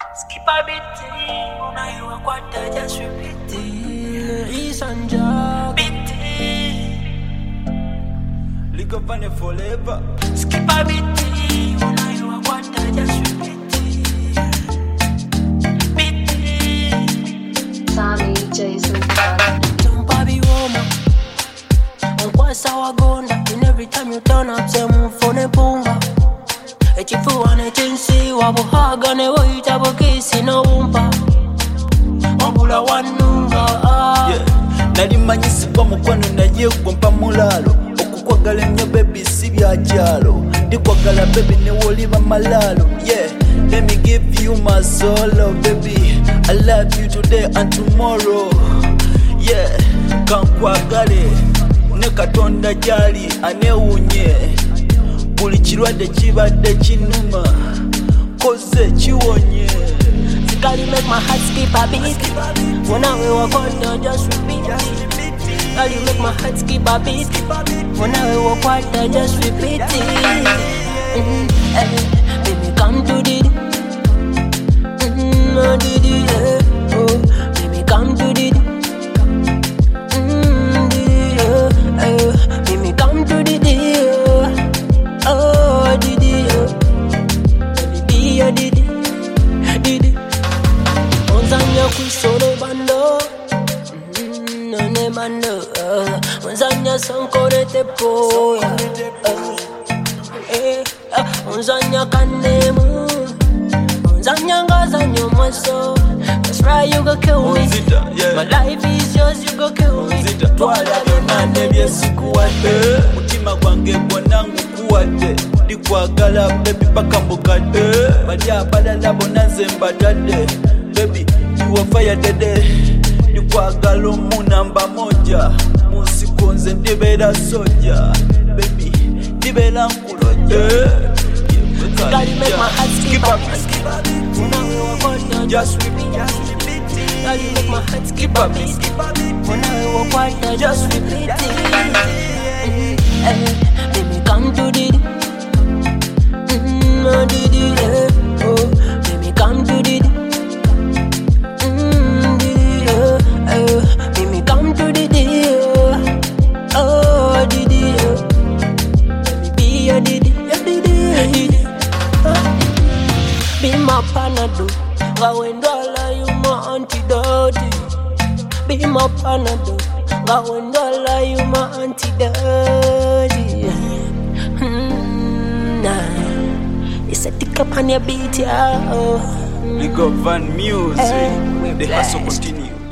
Skip a bit, now you are quite just repeat it. Reason job, bit. Lick up on it forever. Skip a bit, now you are quite just repeat it. Bit. Sammy Jason. Jump a be woman. On quite our gonda. And every time you turn up, say move for the bunga. Echifu wanechensi wabuhagane woyitabo kisi n'obumpa wabula wanunga nali manyisibwa mukwano naye gwe mpa mulaalo okukwagala ennyo bebi si bya kyalo ndikwagala bebi newoliba malaalo let me give you my solo baby I love you today and tomorrow kankwagale ne katonda gyali anewunye buli kirwadde kibadde kinuma koze kiwonye. Girl, you make my heart skip a beat. When I walk on, just repeat it. Girl, you make my heart skip a beat. When I walk on, just repeat it. Baby, come to the baby, come to the baby, come to the oh, Didi, baby, Didi. Onzanya kusoro bando, none bando. Onzanya sankore tepo, onzanya kanemu, onzanya ngazanya maso. That's right, you go kill me. My life is yours, you go kill me. Twala byonna byesikuwadde mutima gwange gwonna ngukuwadde ndikwagala bebi paka mbukadde bali abalala bonna nze mbadadde bebi iwafaya dede ndikwagala omunamba moja munsiko nze ndibeera soja bebi ndibeera nkulojja. Girl, you make my heart skip a beat. When I walk on, just repeat it. Girl, you make my heart skip a beat. When I walk on, just repeat it. Baby, come to the baby, come to the baby, come to the oh, Didi, baby, be a Didi, Didi. Be my panado, gawendala you my antidote. Be my panado, gawendala you my antidote. It's a tick up on your beat, yeah. Lick up Van Music, the hustle continue.